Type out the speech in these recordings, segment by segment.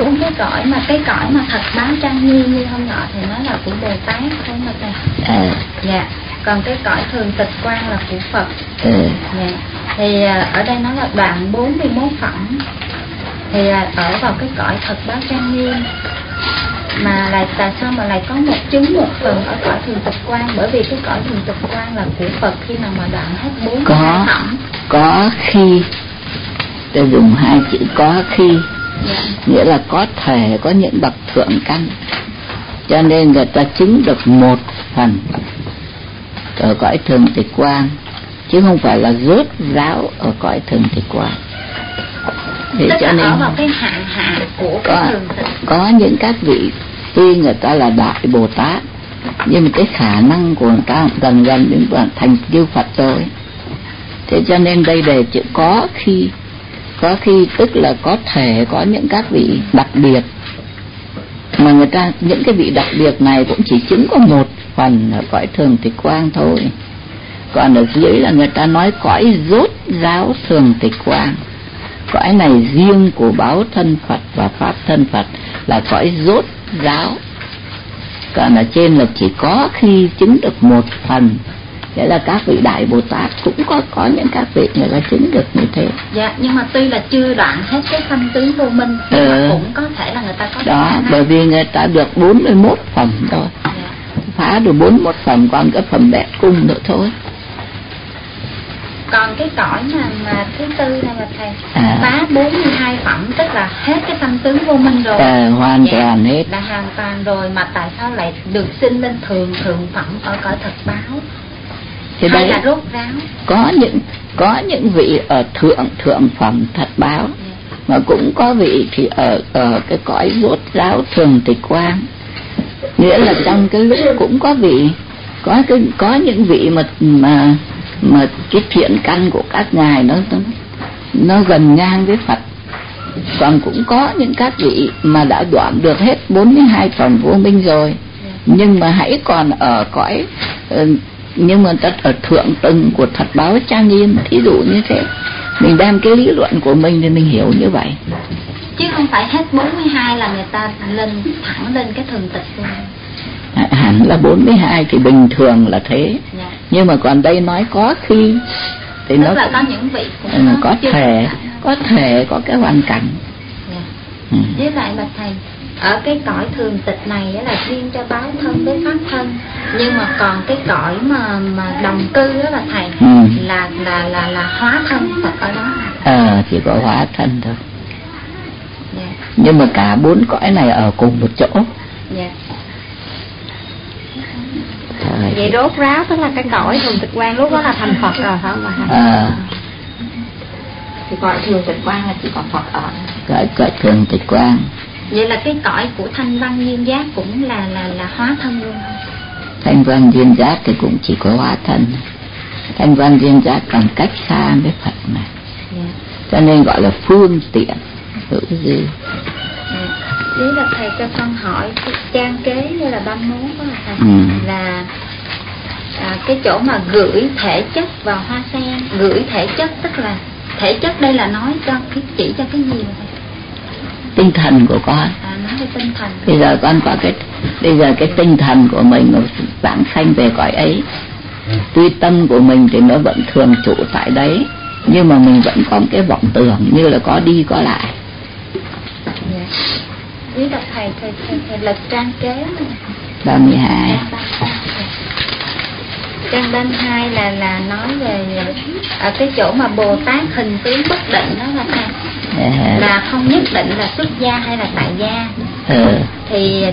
uống cái cõi mà thật báo trang nghiêm như hôm nọ thì nói là của Bồ Tát thôi mà thầy. Dạ. Còn cái cõi thường tịch quan là của Phật. Dạ. Thì ở đây nói là đoạn 41 phẩm thì ở vào cái cõi thật báo trang nghiêm, mà lại tại sao mà lại có một chứng một phần ở cõi thường tịch quan? Bởi vì cái cõi thường tịch quan là của Phật khi nào mà đoạn hết 42 phẩm. Có khi tôi dùng hai chữ có khi. Dạ. Nghĩa là có thể có những bậc thượng căn, cho nên người ta chứng được một phần ở cõi thường tịch quan, chứ không phải là rốt ráo ở cõi thường tịch quan. Thế cho nên ở vào cái hạn của cái thường tịch. Có những các vị tuy người ta là đại Bồ Tát, nhưng mà cái khả năng của người ta gần đến thành Chư Phật rồi. Thế cho nên đây đề chữ có khi tức là có thể có những các vị đặc biệt, mà người ta những cái vị đặc biệt này cũng chỉ chứng có một phần ở cõi thường tịch quang thôi. Còn ở dưới là người ta nói cõi rốt ráo thường tịch quang. Cõi này riêng của báo thân Phật và pháp thân Phật là cõi rốt ráo. Còn ở trên là chỉ có khi chứng được một phần. Thế là các vị đại Bồ Tát cũng có những các vị người ta chứng được như thế. Dạ, nhưng mà tuy là chưa đoạn hết cái tâm tướng vô minh, nhưng mà cũng có thể là người ta có đó, bởi vì người ta được 41 phẩm rồi. Dạ. Phá được 41 phẩm, còn cái phẩm bẹt cung nữa thôi. Còn cái cõi mà thứ tư này là thầy phá 42 phẩm, tức là hết cái tâm tướng vô minh rồi. Hoàn toàn hết. Là hoàn toàn rồi, mà tại sao lại được sinh lên thường phẩm ở cõi thật báo? Thì hay đấy, là rốt ráo? Có những vị ở thượng phẩm thật báo, mà cũng có vị thì ở cái cõi rốt ráo thường tịch quang. Nghĩa là trong cái lúc cũng có vị, có những vị mà cái thiện căn của các ngài nó gần ngang với Phật. Còn cũng có những các vị mà đã đoạn được hết 42 phẩm vô minh rồi, nhưng mà hãy còn ở cõi nhưng mà tất ở thượng tầng của thật báo trang nghiêm. Thí dụ như thế, mình đem cái lý luận của mình thì mình hiểu như vậy, chứ không phải hết 42 là người ta lên thẳng lên cái thường tịch luôn. Hẳn là 42 thì bình thường là thế. Dạ. Nhưng mà còn đây nói có khi thì tức nó là có những vị cũng có thể có cái hoàn cảnh. Dạ. Với lại là thầy, ở cái cõi thường tịch này là riêng cho báo thân với pháp thân, nhưng mà còn cái cõi mà đồng cư đó là thầy, là hóa thân Phật ở đó. Chỉ có hóa thân thôi. Dạ. Nhưng mà cả 4 cõi này ở cùng một chỗ. Dạ. Vậy rốt ráo tức là cái cõi thường tịch quan lúc đó là thành Phật rồi phải không ạ? Thì cõi thường tịch quan là chỉ còn Phật ở. Cõi thường tịch quan. Vậy là cái cõi của thanh văn duyên giác cũng là hóa thân luôn không? Thanh văn duyên giác thì cũng chỉ có hóa thân. Thanh văn duyên giác còn cách xa với Phật này. Yeah. Cho nên gọi là phương tiện hữu dư. Ý là thầy cho con hỏi cái trang kế như là 31 đó là thầy, là cái chỗ mà gửi thể chất vào hoa sen. Gửi thể chất tức là thể chất đây là nói cho chỉ cho cái gì vậy thầy? Tinh thần của con. Nói về tinh thần. Bây giờ con có cái tinh thần của mình nó vãng sanh về cõi ấy. Tuy tâm của mình thì nó vẫn thường trụ tại đấy, nhưng mà mình vẫn có cái vọng tưởng như là có đi có lại. Dạ. Với đọc thầy lật trang kế 32. Trang 32 là nói về ở cái chỗ mà Bồ Tát hình tướng bất định đó là thầy, là không nhất định là xuất gia hay là tại gia. Thì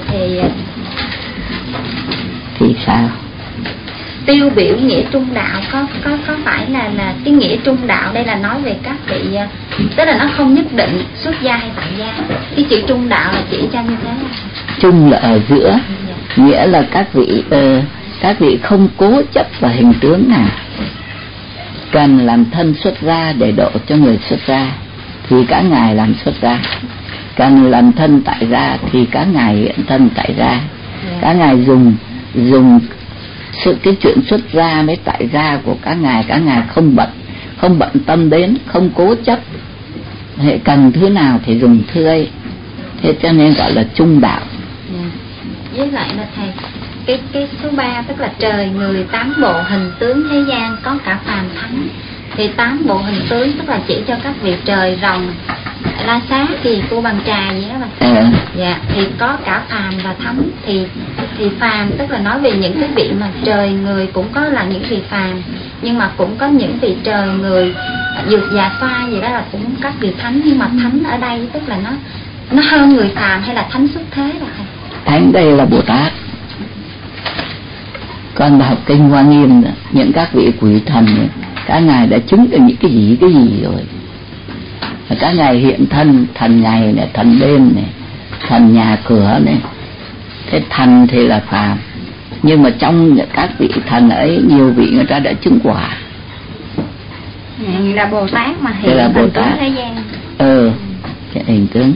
sao? Tiêu biểu nghĩa trung đạo có phải là cái nghĩa trung đạo đây là nói về các vị, tức là nó không nhất định xuất gia hay tại gia. Cái chữ trung đạo là chỉ cho như thế. Trung là ở giữa, nghĩa là các vị không cố chấp vào hình tướng nào. Cần làm thân xuất gia để độ cho người xuất gia thì các ngài làm xuất gia. Cần làm thân tại gia thì các ngài hiện thân tại gia. Các ngài dùng cái chuyện xuất gia với tại gia của các ngài không bận tâm đến, không cố chấp. Hệ cần thứ nào thì dùng thứ ấy. Thế cho nên gọi là trung đạo. Với lại là thầy, cái số 3 tức là trời người 8 bộ hình tướng thế gian có cả phàm thánh. Thì 8 bộ hình tướng tức là chỉ cho các vị trời rồng, la sát thì cô bằng trà gì đó bà. Dạ, thì có cả phàm và thánh. Thì phàm tức là nói về những cái vị mà trời người cũng có là những vị phàm, nhưng mà cũng có những vị trời người dược dạ xoa gì đó là cũng các vị thánh. Nhưng mà thánh ở đây tức là nó hơn người phàm hay là thánh xuất thế là thầy? Thánh đây là Bồ Tát. Con đọc kinh Hoa Nghiêm, những các vị quỷ thần các ngài đã chứng được những cái gì rồi. Các ngài hiện thân, thần ngày này, thần đêm này, thần nhà cửa này. Thế thần thì là phàm, nhưng mà trong các vị thần ấy nhiều vị người ta đã chứng quả. Là Bồ Tát mà hiện là Bồ Tát. Thế gian. Cái hình tướng.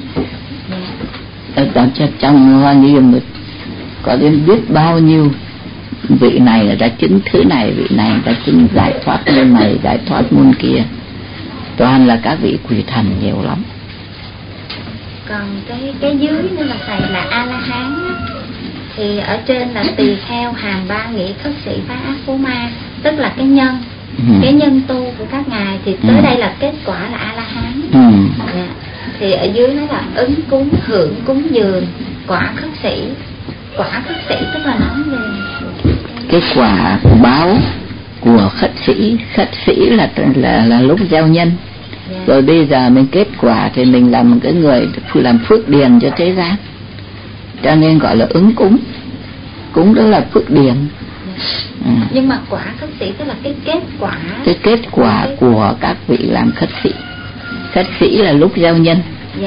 Ở trong Hoa Nghiêm có đến biết bao nhiêu vị này người ta chứng thứ này, vị này người ta chứng giải thoát môn này, giải thoát môn kia. Toàn là các vị quỷ thần nhiều lắm. Còn cái dưới nữa là thầy là A La Hán. Thì ở trên là tỳ kheo, hàm ba nghĩa, khất sĩ, phá ác, phú ma, tức là cái nhân. Cái nhân tu của các ngài thì tới đây là kết quả là A La Hán. Dạ. Thì ở dưới nó là ứng cúng, hưởng cúng dường, quả khất sĩ. Quả khất sĩ tức là nói về cái quả báo của khất sĩ là lúc gieo nhân. Rồi bây giờ mình kết quả thì mình làm một cái người làm phước điền cho thế gian, cho nên gọi là ứng cúng. Cúng đó là phước điền. Nhưng mà quả khất sĩ tức là cái kết quả của các vị làm khất sĩ. Khất sĩ là lúc gieo nhân.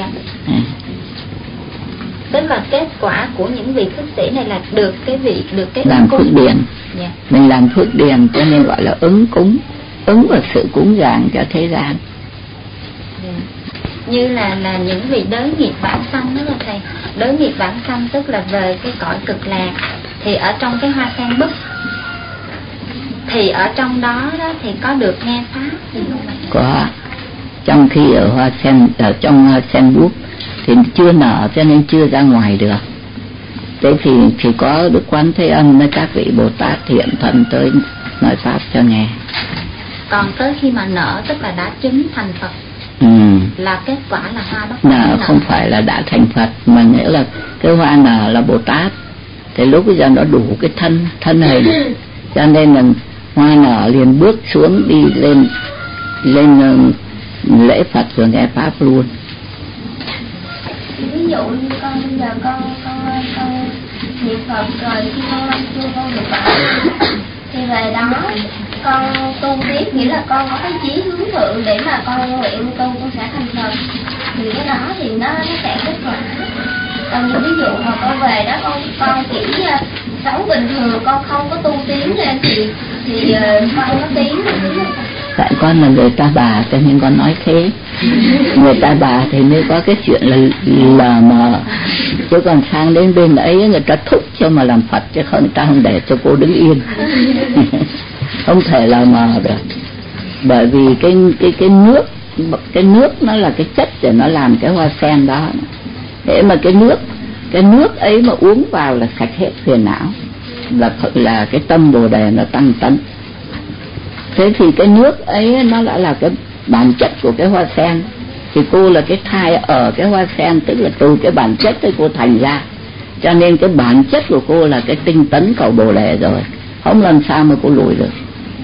Tức là kết quả của những vị khất sĩ này là được cái làm phước điền. Mình làm phước điền cho nên gọi là ứng cúng. Ứng vào sự cúng dường cho thế gian. Như là những vị đới nghiệp vãng sanh đó là thầy. Đới nghiệp vãng sanh tức là về cái cõi cực lạc. Thì ở trong cái hoa sen búp, thì ở trong đó thì có được nghe pháp gì không ạ? Có. Trong khi ở trong hoa sen búp thì chưa nở cho nên chưa ra ngoài được. Thế thì chỉ có Đức Quán Thế Âm với các vị Bồ Tát hiện thân tới nói pháp cho nghe. Còn tới khi mà nở tức là đã chứng thành Phật. Là kết quả là hoa bắt nở không phải là đã thành Phật, mà nghĩa là cái hoa nở là Bồ Tát. Thì lúc bây giờ nó đủ cái thân hình, cho nên là hoa nở liền bước xuống đi lên lễ Phật rồi nghe pháp luôn. Ví dụ như con bây giờ con niệm Phật rồi khi con lâm chung con được bảo thì về đó con tu tiếp, nghĩa là con có cái chí hướng thượng để mà con nguyện tu con sẽ thành Phật, thì cái đó thì nó sẽ kết quả. Còn ví dụ mà con về đó con chỉ sống bình thường, con không có tu tiến lên thì con có tiến được. Tại con là người ta bà cho nên con nói thế. Người ta bà thì mới có cái chuyện là mờ. Chứ còn sang đến bên ấy người ta thúc cho mà làm Phật, chứ không, người ta không để cho cô đứng yên. Không thể là mờ được. Bởi vì cái nước nó là cái chất để nó làm cái hoa sen đó. Thế mà cái nước ấy mà uống vào là sạch hết phiền não, là cái tâm Bồ Đề nó tăng tấn. Thế thì cái nước ấy nó đã là cái bản chất của cái hoa sen, thì cô là cái thai ở cái hoa sen, tức là từ cái bản chất ấy cô thành ra. Cho nên cái bản chất của cô là cái tinh tấn cầu Bồ Đề rồi, không làm sao mà cô lùi được.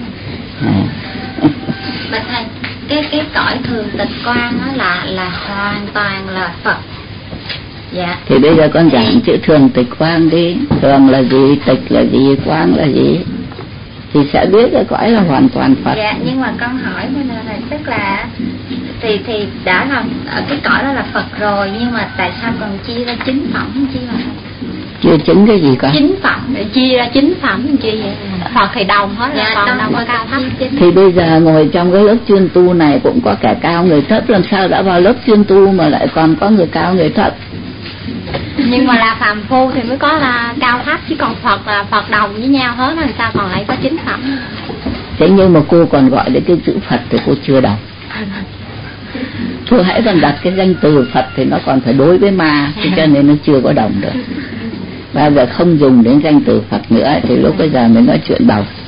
Bạch thầy, cái cõi thường tịch quang đó là hoàn toàn là Phật. Dạ. Thì bây giờ con giảng chữ thường tịch quang đi. Thường là gì, tịch là gì, quang là gì, thì sẽ biết cái cõi là hoàn toàn Phật. Dạ, nhưng mà con hỏi bây giờ là tức là thì đã là ở cái cõi đó là Phật rồi, nhưng mà tại sao còn chia ra chính phẩm chi mà chưa chứng cái gì cả? Chính phẩm để chia ra chính phẩm chi vậy? Phật thì đồng hết, dạ, còn đâu có cao thấp. Thì bây giờ ngồi trong cái lớp chuyên tu này cũng có kẻ cao người thấp, làm sao đã vào lớp chuyên tu mà lại còn có người cao người thấp? Nhưng mà là phàm phu thì mới có là cao thấp, chứ còn Phật là Phật đồng với nhau hết, làm sao còn lại có chính phẩm? Thế nhưng mà cô còn gọi đến cái chữ Phật thì cô chưa đồng. Thôi hãy còn đặt cái danh từ Phật thì nó còn phải đối với ma, cho nên nó chưa có đồng được. Và giờ không dùng đến danh từ Phật nữa thì lúc bây giờ mới nói chuyện đầu.